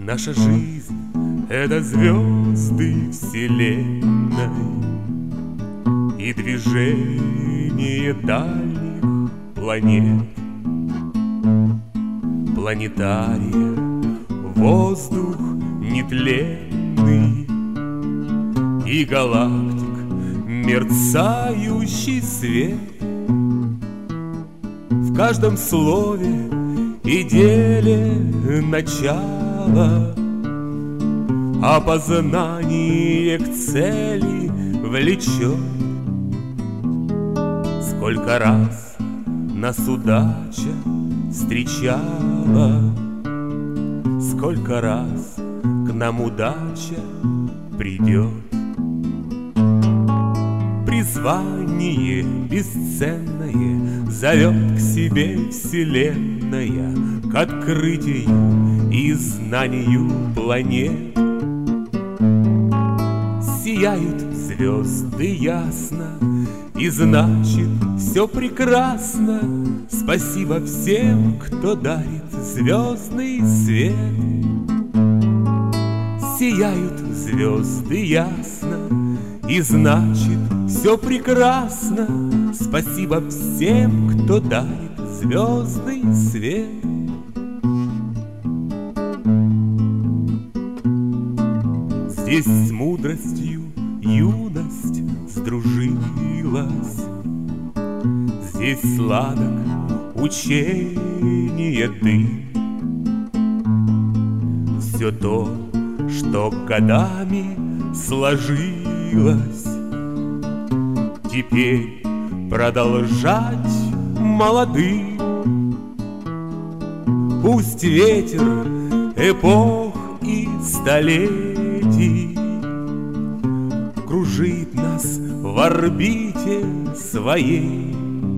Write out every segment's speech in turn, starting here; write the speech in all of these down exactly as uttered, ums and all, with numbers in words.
Наша жизнь — это звезды вселенной и движение дальних планет. Планетария, воздух нетленный и галактик мерцающий свет. В каждом слове и деле начало, опознание к цели влечет. Сколько раз нас удача встречала, сколько раз к нам удача придет. Призвание бесценное зовет к себе вселенная, к открытию и знанию планет. Сияют звезды ясно, и значит все прекрасно. Спасибо всем, кто дарит звездный свет. Сияют звезды ясно, и значит все прекрасно. Спасибо всем, кто дарит звездный свет. Здесь с мудростью юность сдружилась, здесь сладок учение дым. Все то, что годами сложилось, теперь продолжать молодым. Пусть ветер эпох и столетий кружит нас в орбите своей.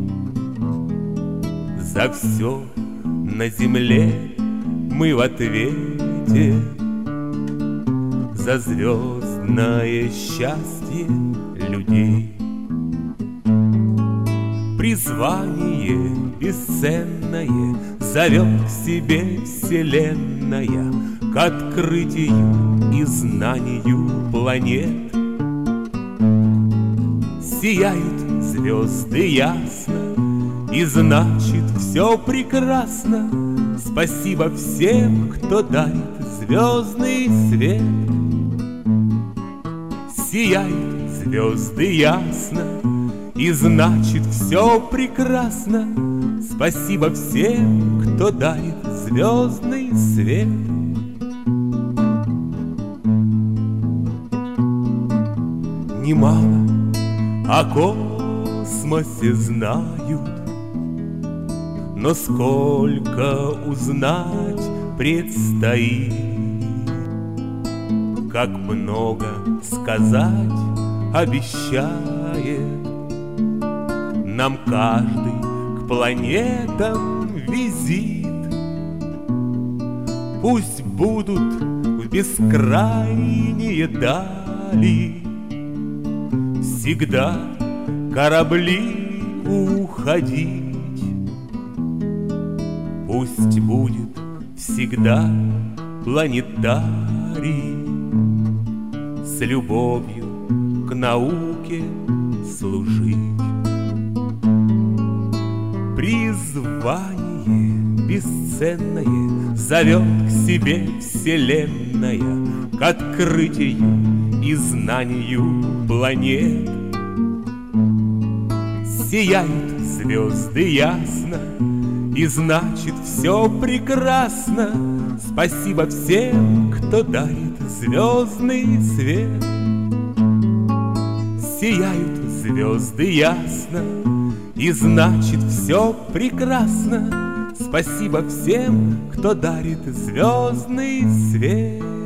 За все на земле мы в ответе, за звездное счастье людей. Призвание бесценное зовет к себе вселенная, к открытию и знанию планет. Сияют звезды ясно, и значит все прекрасно. Спасибо всем, кто дарит звездный свет. Сияют звезды ясно, и значит все прекрасно. Спасибо всем, кто дарит звездный свет. Немало о космосе знают, но сколько узнать предстоит. Как много сказать обещает нам каждый к планетам визит. Пусть будут в бескрайние дали всегда корабли уходить. Пусть будет всегда планетарий с любовью к науке служить. Призвание бесценное зовет к себе вселенная, к открытию и знанию планет. Сияют звезды ясно, и значит все прекрасно. Спасибо всем, кто дарит звездный свет. Сияют звезды ясно, и значит все прекрасно. Спасибо всем, кто дарит звездный свет.